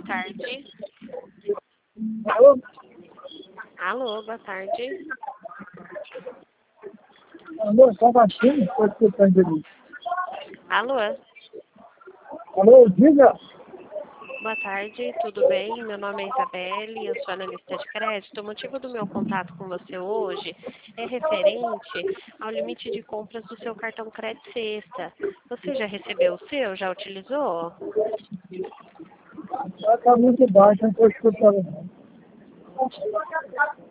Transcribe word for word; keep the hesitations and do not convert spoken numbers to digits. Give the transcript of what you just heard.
tarde. Alô? Alô, boa tarde. Alô, tá baixinho? Pode ser pra ele. Alô, Alô, diga. boa tarde, tudo bem? Meu nome é Isabelle, eu sou analista de crédito. O motivo do meu contato com você hoje é referente ao limite de compras do seu cartão Crédito Sexta. Você já recebeu o seu? Já utilizou? Ela tá muito baixo, não tô escutando.